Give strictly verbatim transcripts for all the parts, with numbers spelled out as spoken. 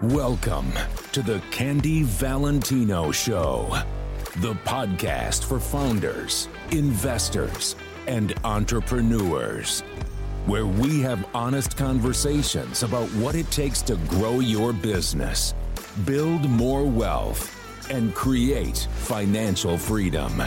Welcome to the Candy Valentino Show, the podcast for founders, investors, and entrepreneurs, where we have honest conversations about what it takes to grow your business, build more wealth, and create financial freedom.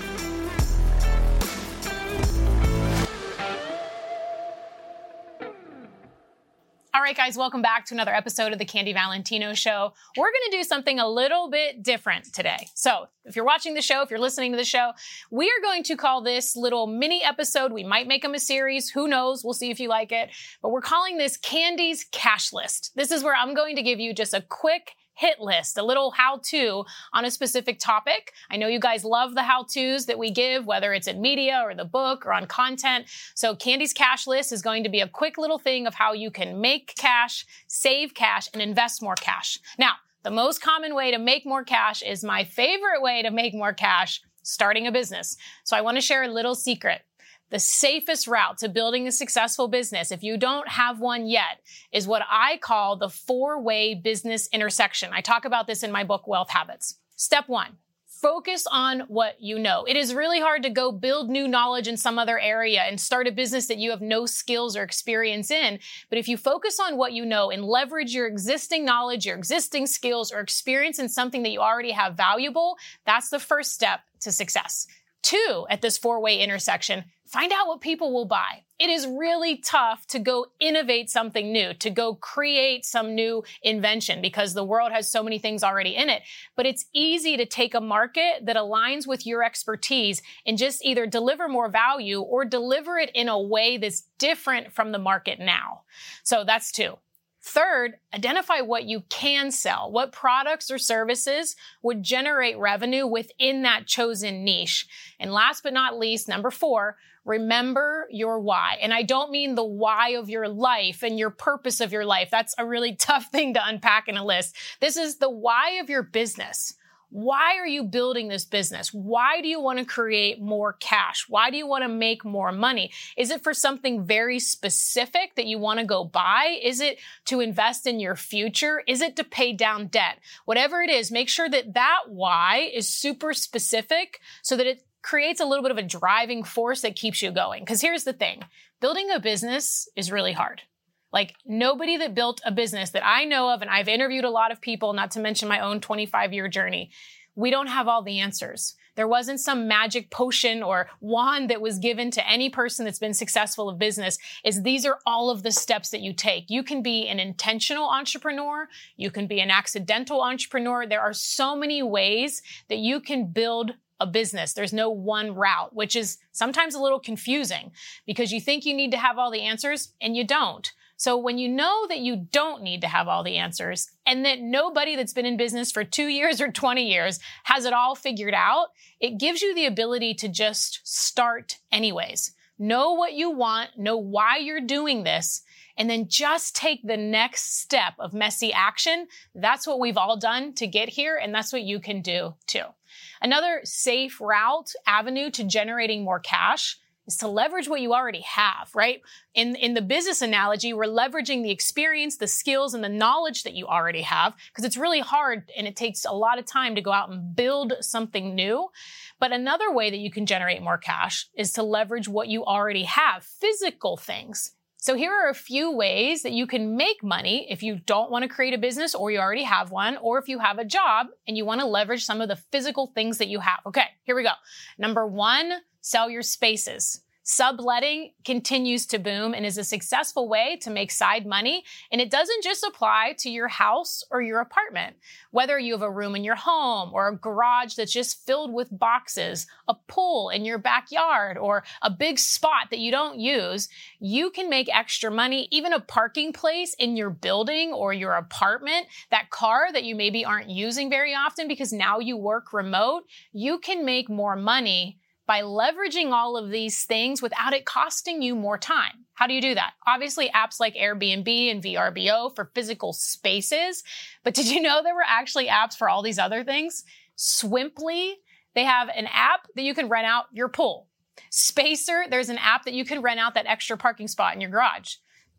All right, guys, welcome back to another episode of the Candy Valentino Show. We're going to do something a little bit different today. So if you're watching the show, if you're listening to the show, we are going to call this little mini episode. We might make them a series. Who knows? We'll see if you like it. But we're calling this Candy's Cash List. This is where I'm going to give you just a quick hit list, a little how-to on a specific topic. I know you guys love the how-tos that we give, whether it's in media or the book or on content. So Candy's Cash List is going to be a quick little thing of how you can make cash, save cash, and invest more cash. Now, the most common way to make more cash is my favorite way to make more cash, starting a business. So I want to share a little secret. The safest route to building a successful business, if you don't have one yet, is what I call the four-way business intersection. I talk about this in my book, Wealth Habits. Step one, focus on what you know. It is really hard to go build new knowledge in some other area and start a business that you have no skills or experience in. But if you focus on what you know and leverage your existing knowledge, your existing skills, or experience in something that you already have valuable, that's the first step to success. Two, at this four-way intersection, find out what people will buy. It is really tough to go innovate something new, to go create some new invention because the world has so many things already in it. But it's easy to take a market that aligns with your expertise and just either deliver more value or deliver it in a way that's different from the market now. So that's two. Third, identify what you can sell. What products or services would generate revenue within that chosen niche? And last but not least, number four, remember your why. And I don't mean the why of your life and your purpose of your life. That's a really tough thing to unpack in a list. This is the why of your business. Why are you building this business? Why do you want to create more cash? Why do you want to make more money? Is it for something very specific that you want to go buy? Is it to invest in your future? Is it to pay down debt? Whatever it is, make sure that that why is super specific so that it creates a little bit of a driving force that keeps you going. Because here's the thing, building a business is really hard. Like nobody that built a business that I know of, and I've interviewed a lot of people, not to mention my own twenty-five year journey, we don't have all the answers. There wasn't some magic potion or wand that was given to any person that's been successful in business. Is these are all of the steps that you take. You can be an intentional entrepreneur. You can be an accidental entrepreneur. There are so many ways that you can build a business. There's no one route, which is sometimes a little confusing because you think you need to have all the answers and you don't. So when you know that you don't need to have all the answers and that nobody that's been in business for two years or twenty years has it all figured out, it gives you the ability to just start anyways. Know what you want, know why you're doing this, and then just take the next step of messy action. That's what we've all done to get here, and that's what you can do too. Another safe route, avenue to generating more cash is to leverage what you already have, right? In, in the business analogy, we're leveraging the experience, the skills, and the knowledge that you already have because it's really hard and it takes a lot of time to go out and build something new. But another way that you can generate more cash is to leverage what you already have, physical things. So here are a few ways that you can make money if you don't want to create a business or you already have one, or if you have a job and you want to leverage some of the physical things that you have. Okay, here we go. Number one, sell your spaces. Subletting continues to boom and is a successful way to make side money. And it doesn't just apply to your house or your apartment. Whether you have a room in your home or a garage that's just filled with boxes, a pool in your backyard, or a big spot that you don't use, you can make extra money. Even a parking place in your building or your apartment, that car that you maybe aren't using very often because now you work remote, you can make more money by leveraging all of these things without it costing you more time. How do you do that? Obviously, apps like Airbnb and V R B O for physical spaces. But did you know there were actually apps for all these other things? Swimply, they have an app that you can rent out your pool. Spacer, there's an app that you can rent out that extra parking spot in your garage.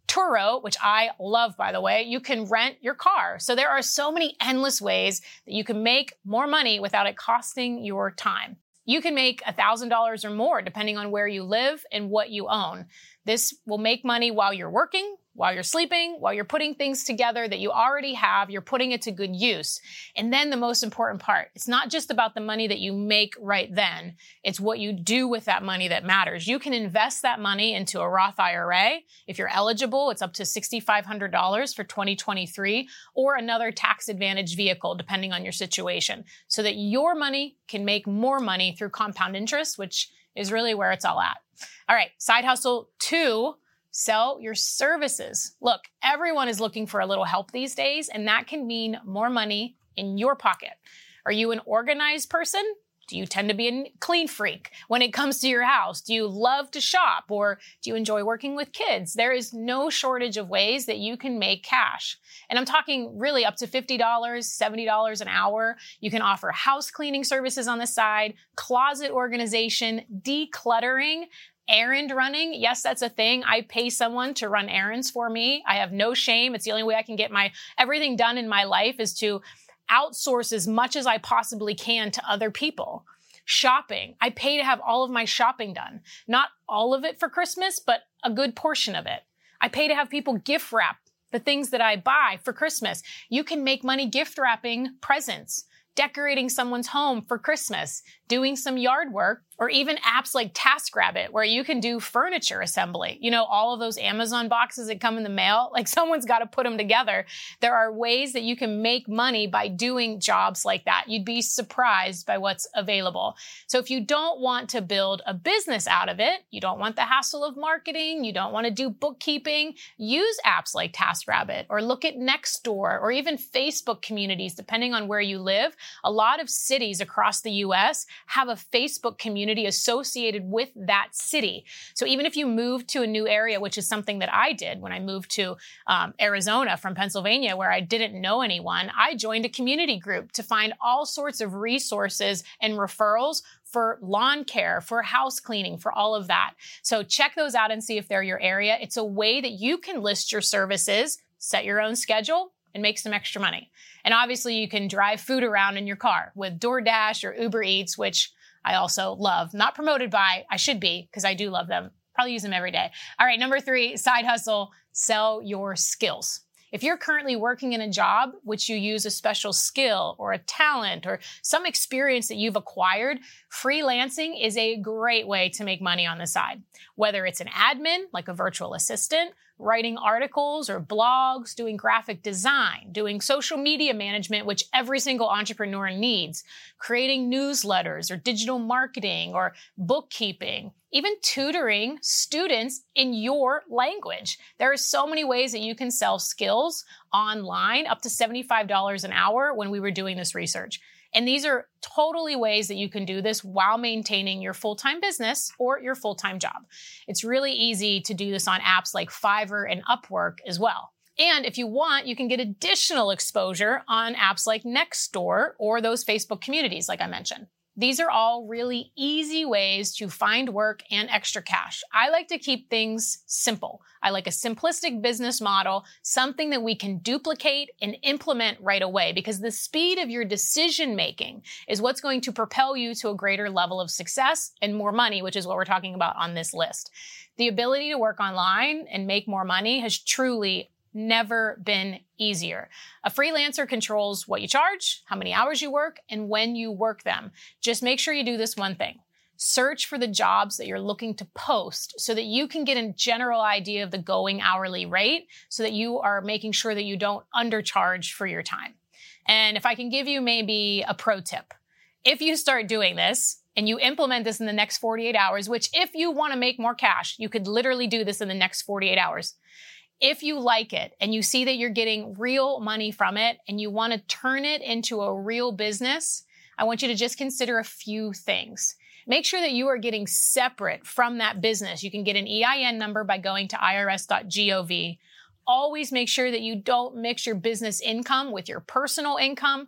Turo, which I love, by the way, you can rent your car. So there are so many endless ways that you can make more money without it costing your time. You can make one thousand dollars or more depending on where you live and what you own. This will make money while you're working, while you're sleeping, while you're putting things together that you already have, you're putting it to good use. And then the most important part, it's not just about the money that you make right then. It's what you do with that money that matters. You can invest that money into a Roth I R A. If you're eligible, it's up to six thousand five hundred dollars for twenty twenty-three, or another tax advantage vehicle, depending on your situation, so that your money can make more money through compound interest, which is really where it's all at. All right, side hustle two, sell your services. Look, everyone is looking for a little help these days, and that can mean more money in your pocket. Are you an organized person? Do you tend to be a clean freak when it comes to your house? Do you love to shop, or do you enjoy working with kids? There is no shortage of ways that you can make cash. And I'm talking really up to fifty dollars, seventy dollars an hour. You can offer house cleaning services on the side, closet organization, decluttering, errand running. Yes, that's a thing. I pay someone to run errands for me. I have no shame. It's the only way I can get my everything done in my life is to outsource as much as I possibly can to other people. Shopping. I pay to have all of my shopping done. Not all of it for Christmas, but a good portion of it. I pay to have people gift wrap the things that I buy for Christmas. You can make money gift wrapping presents, decorating someone's home for Christmas, doing some yard work, or even apps like TaskRabbit, where you can do furniture assembly. You know, all of those Amazon boxes that come in the mail, like someone's got to put them together. There are ways that you can make money by doing jobs like that. You'd be surprised by what's available. So if you don't want to build a business out of it, you don't want the hassle of marketing, you don't want to do bookkeeping, use apps like TaskRabbit, or look at Nextdoor, or even Facebook communities, depending on where you live. A lot of cities across the U S have a Facebook community associated with that city. So even if you move to a new area, which is something that I did when I moved to um, Arizona from Pennsylvania, where I didn't know anyone, I joined a community group to find all sorts of resources and referrals for lawn care, for house cleaning, for all of that. So check those out and see if they're your area. It's a way that you can list your services, set your own schedule, and make some extra money. And obviously you can drive food around in your car with DoorDash or Uber Eats, which I also love. Not promoted by, I should be, because I do love them. Probably use them every day. All right, number three, side hustle, sell your skills. If you're currently working in a job which you use a special skill or a talent or some experience that you've acquired, freelancing is a great way to make money on the side. Whether it's an admin, like a virtual assistant, writing articles or blogs, doing graphic design, doing social media management, which every single entrepreneur needs, creating newsletters or digital marketing or bookkeeping, even tutoring students in your language. There are so many ways that you can sell skills online, up to seventy-five dollars an hour when we were doing this research. And these are totally ways that you can do this while maintaining your full-time business or your full-time job. It's really easy to do this on apps like Fiverr and Upwork as well. And if you want, you can get additional exposure on apps like Nextdoor or those Facebook communities like I mentioned. These are all really easy ways to find work and extra cash. I like to keep things simple. I like a simplistic business model, something that we can duplicate and implement right away, because the speed of your decision making is what's going to propel you to a greater level of success and more money, which is what we're talking about on this list. The ability to work online and make more money has truly never been easier. A freelancer controls what you charge, how many hours you work, and when you work them. Just make sure you do this one thing. Search for the jobs that you're looking to post so that you can get a general idea of the going hourly rate so that you are making sure that you don't undercharge for your time. And if I can give you maybe a pro tip, if you start doing this and you implement this in the next forty-eight hours, which if you want to make more cash, you could literally do this in the next forty-eight hours. If you like it and you see that you're getting real money from it and you want to turn it into a real business, I want you to just consider a few things. Make sure that you are getting separate from that business. You can get an E I N number by going to I R S dot gov. Always make sure that you don't mix your business income with your personal income.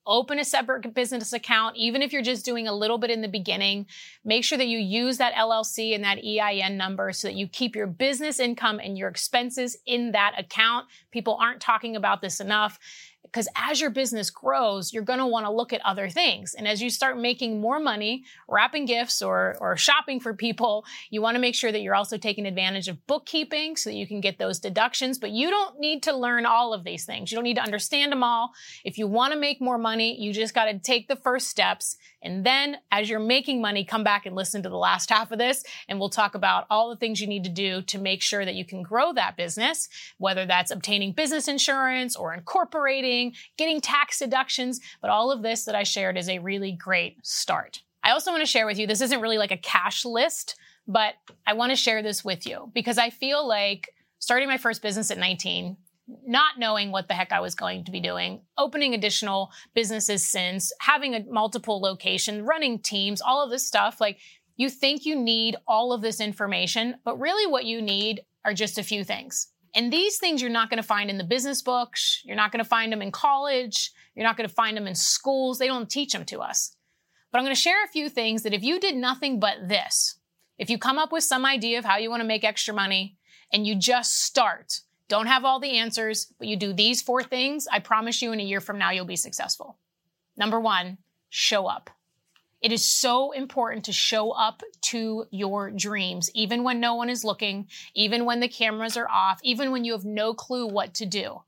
open a separate business account, even if you're just doing a little bit in the beginning. Make sure that you use that L L C and that E I N number so that you keep your business income and your expenses in that account. People aren't talking about this enough. Because as your business grows, you're going to want to look at other things. And as you start making more money, wrapping gifts or, or shopping for people, you want to make sure that you're also taking advantage of bookkeeping so that you can get those deductions. But you don't need to learn all of these things. You don't need to understand them all. If you want to make more money, you just got to take the first steps. And then as you're making money, come back and listen to the last half of this. And we'll talk about all the things you need to do to make sure that you can grow that business, whether that's obtaining business insurance or incorporating, getting tax deductions, but all of this that I shared is a really great start. I also want to share with you, this isn't really like a cash list, but I want to share this with you because I feel like starting my first business at nineteen, not knowing what the heck I was going to be doing, opening additional businesses since, having a multiple location, running teams, all of this stuff, like you think you need all of this information, but really what you need are just a few things. And these things you're not going to find in the business books. You're not going to find them in college. You're not going to find them in schools. They don't teach them to us. But I'm going to share a few things that if you did nothing but this, if you come up with some idea of how you want to make extra money and you just start, don't have all the answers, but you do these four things, I promise you in a year from now, you'll be successful. Number one, show up. It is so important to show up to your dreams, even when no one is looking, even when the cameras are off, even when you have no clue what to do.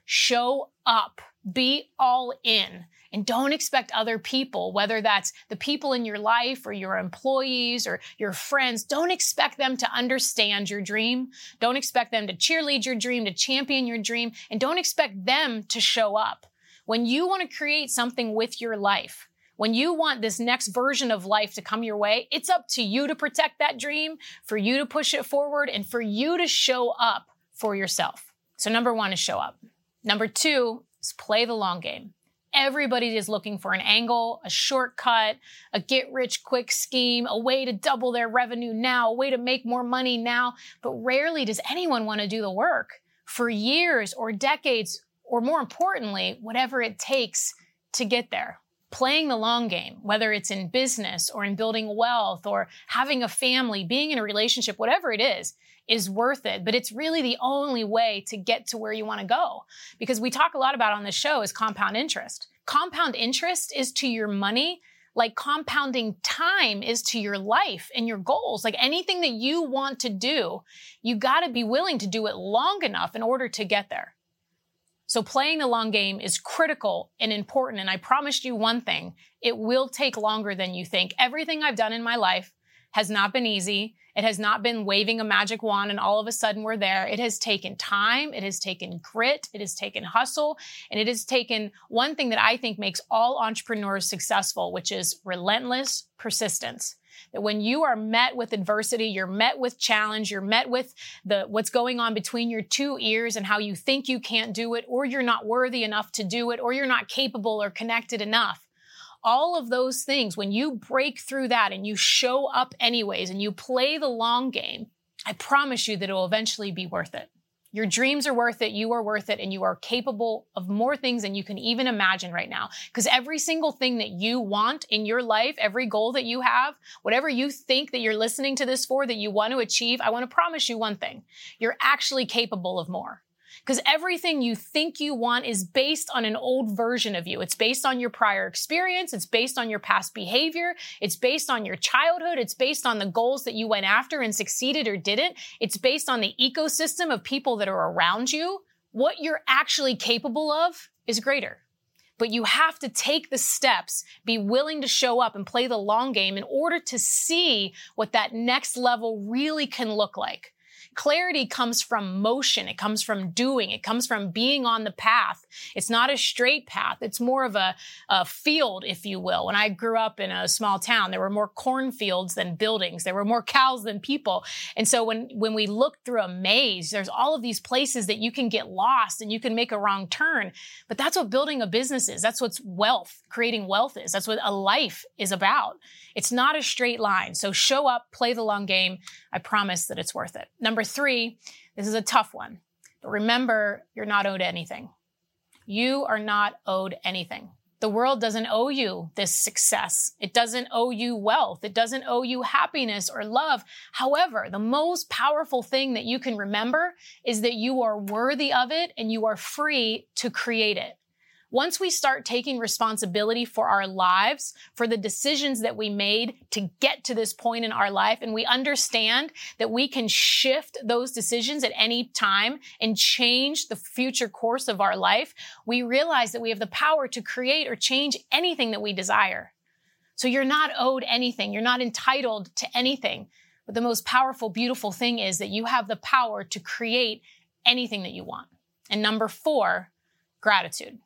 Show up. Be all in. And don't expect other people, whether that's the people in your life or your employees or your friends, don't expect them to understand your dream. Don't expect them to cheerlead your dream, to champion your dream, and don't expect them to show up. When you want to create something with your life, when you want this next version of life to come your way, it's up to you to protect that dream, for you to push it forward, and for you to show up for yourself. So number one is show up. Number two is play the long game. Everybody is looking for an angle, a shortcut, a get-rich-quick scheme, a way to double their revenue now, a way to make more money now. But rarely does anyone want to do the work for years or decades, or more importantly, whatever it takes to get there. Playing the long game, whether it's in business or in building wealth or having a family, being in a relationship, whatever it is, is worth it. But it's really the only way to get to where you want to go. Because we talk a lot about on this show is compound interest. Compound interest is to your money like compounding time is to your life and your goals. Like anything that you want to do, you got to be willing to do it long enough in order to get there. So playing the long game is critical and important. And I promised you one thing, it will take longer than you think. Everything I've done in my life has not been easy. It has not been waving a magic wand and all of a sudden we're there. It has taken time. It has taken grit. It has taken hustle. And it has taken one thing that I think makes all entrepreneurs successful, which is relentless persistence. That when you are met with adversity, you're met with challenge, you're met with the what's going on between your two ears and how you think you can't do it, or you're not worthy enough to do it, or you're not capable or connected enough. All of those things, when you break through that and you show up anyways and you play the long game, I promise you that it will eventually be worth it. Your dreams are worth it, you are worth it, and you are capable of more things than you can even imagine right now. Because every single thing that you want in your life, every goal that you have, whatever you think that you're listening to this for, that you want to achieve, I want to promise you one thing. You're actually capable of more. Because everything you think you want is based on an old version of you. It's based on your prior experience. It's based on your past behavior. It's based on your childhood. It's based on the goals that you went after and succeeded or didn't. It's based on the ecosystem of people that are around you. What you're actually capable of is greater. But you have to take the steps, be willing to show up and play the long game in order to see what that next level really can look like. Clarity comes from motion. It comes from doing. It comes from being on the path. It's not a straight path. It's more of a, a field, if you will. When I grew up in a small town, there were more cornfields than buildings. There were more cows than people. And so when, when we look through a maze, there's all of these places that you can get lost and you can make a wrong turn. But that's what building a business is. That's what wealth, creating wealth is. That's what a life is about. It's not a straight line. So show up, play the long game. I promise that it's worth it. Number three, this is a tough one, but remember, you're not owed anything. You are not owed anything. The world doesn't owe you this success. It doesn't owe you wealth. It doesn't owe you happiness or love. However, the most powerful thing that you can remember is that you are worthy of it and you are free to create it. Once we start taking responsibility for our lives, for the decisions that we made to get to this point in our life, and we understand that we can shift those decisions at any time and change the future course of our life, we realize that we have the power to create or change anything that we desire. So you're not owed anything. You're not entitled to anything. But the most powerful, beautiful thing is that you have the power to create anything that you want. And number four, gratitude.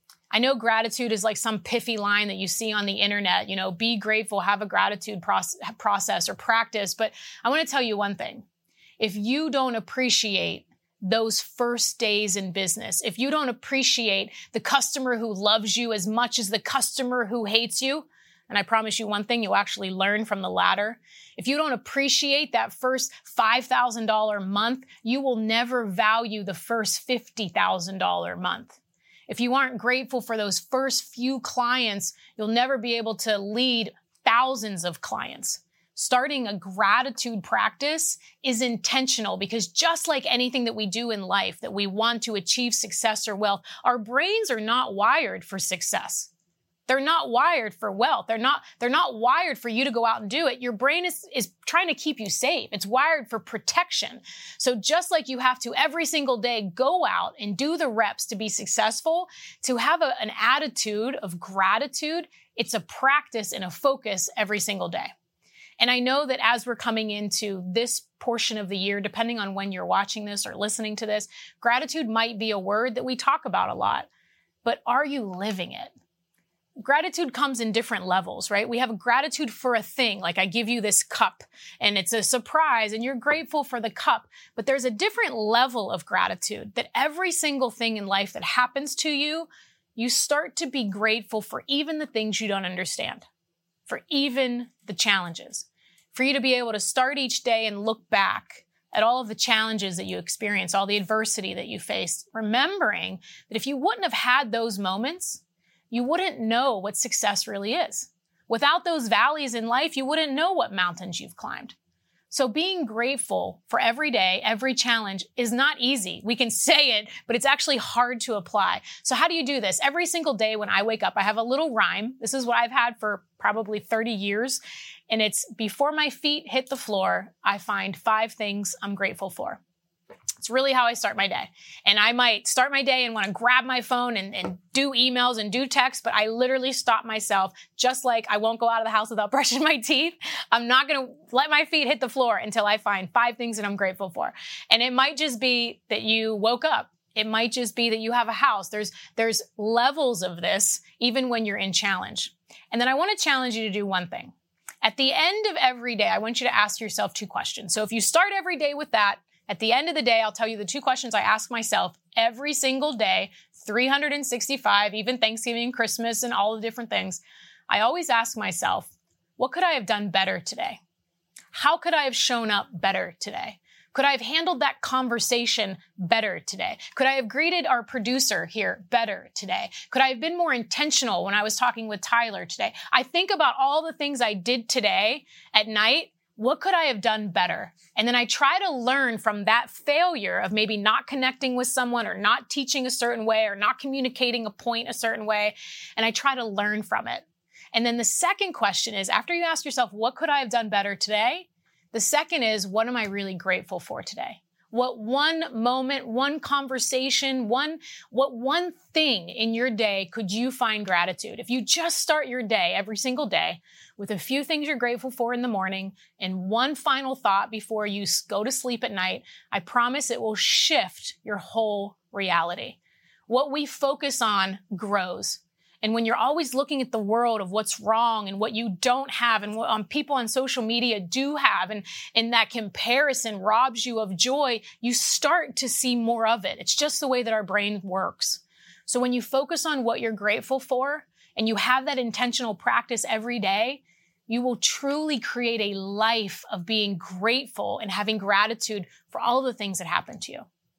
I know gratitude is like some piffy line that you see on the internet, you know, be grateful, have a gratitude process or practice. But I want to tell you one thing. If you don't appreciate those first days in business, if you don't appreciate the customer who loves you as much as the customer who hates you, and I promise you one thing, you'll actually learn from the latter. If you don't appreciate that first five thousand dollars month, you will never value the first fifty thousand dollars month. If you aren't grateful for those first few clients, you'll never be able to lead thousands of clients. Starting a gratitude practice is intentional because just like anything that we do in life that we want to achieve success or wealth, our brains are not wired for success. They're not wired for wealth. They're not, they're not wired for you to go out and do it. Your brain is, is trying to keep you safe. It's wired for protection. So just like you have to every single day go out and do the reps to be successful, to have a, an attitude of gratitude, it's a practice and a focus every single day. And I know that as we're coming into this portion of the year, depending on when you're watching this or listening to this, gratitude might be a word that we talk about a lot, but are you living it? Gratitude comes in different levels, right? We have a gratitude for a thing, like I give you this cup and it's a surprise and you're grateful for the cup, but there's a different level of gratitude that every single thing in life that happens to you, you start to be grateful for even the things you don't understand, for even the challenges, for you to be able to start each day and look back at all of the challenges that you experienced, all the adversity that you faced, remembering that if you wouldn't have had those moments, you wouldn't know what success really is. Without those valleys in life, you wouldn't know what mountains you've climbed. So being grateful for every day, every challenge is not easy. We can say it, but it's actually hard to apply. So how do you do this? Every single day when I wake up, I have a little rhyme. This is what I've had for probably thirty years. And it's before my feet hit the floor, I find five things I'm grateful for. It's really how I start my day. And I might start my day and want to grab my phone and, and do emails and do texts, but I literally stop myself, just like I won't go out of the house without brushing my teeth. I'm not going to let my feet hit the floor until I find five things that I'm grateful for. And it might just be that you woke up. It might just be that you have a house. There's, there's levels of this, even when you're in challenge. And then I want to challenge you to do one thing. At the end of every day, I want you to ask yourself two questions. So if you start every day with that, at the end of the day, I'll tell you the two questions I ask myself every single day, three hundred sixty-five, even Thanksgiving, Christmas, and all the different things. I always ask myself, what could I have done better today? How could I have shown up better today? Could I have handled that conversation better today? Could I have greeted our producer here better today? Could I have been more intentional when I was talking with Tyler today? I think about all the things I did today at night. What could I have done better? And then I try to learn from that failure of maybe not connecting with someone or not teaching a certain way or not communicating a point a certain way. And I try to learn from it. And then the second question is, after you ask yourself, what could I have done better today? The second is, what am I really grateful for today? What one moment, one conversation, one, what one thing in your day could you find gratitude? If you just start your day every single day with a few things you're grateful for in the morning and one final thought before you go to sleep at night, I promise it will shift your whole reality. What we focus on grows. And when you're always looking at the world of what's wrong and what you don't have and what um, people on social media do have, and, and that comparison robs you of joy, you start to see more of it. It's just the way that our brain works. So when you focus on what you're grateful for and you have that intentional practice every day, you will truly create a life of being grateful and having gratitude for all the things that happen to you.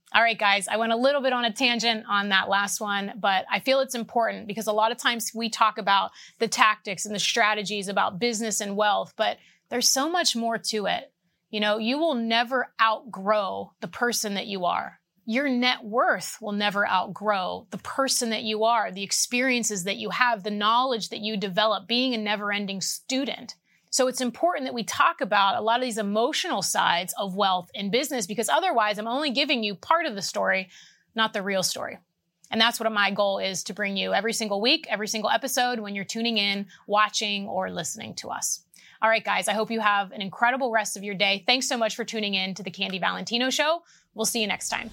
All right, guys, I went a little bit on a tangent on that last one, but I feel it's important because a lot of times we talk about the tactics and the strategies about business and wealth, but there's so much more to it. You know, you will never outgrow the person that you are. Your net worth will never outgrow the person that you are, the experiences that you have, the knowledge that you develop, being a never-ending student. So it's important that we talk about a lot of these emotional sides of wealth and business, because otherwise I'm only giving you part of the story, not the real story. And that's what my goal is, to bring you every single week, every single episode when you're tuning in, watching, or listening to us. All right, guys, I hope you have an incredible rest of your day. Thanks so much for tuning in to the Candy Valentino Show. We'll see you next time.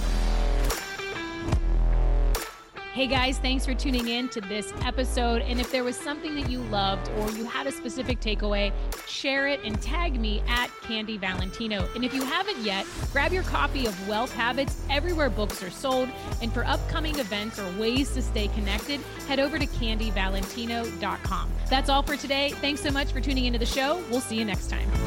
Hey guys, thanks for tuning in to this episode. And if there was something that you loved or you had a specific takeaway, share it and tag me at Candy Valentino. And if you haven't yet, grab your copy of Wealth Habits everywhere books are sold. And for upcoming events or ways to stay connected, head over to candy valentino dot com. That's all for today. Thanks so much for tuning into the show. We'll see you next time.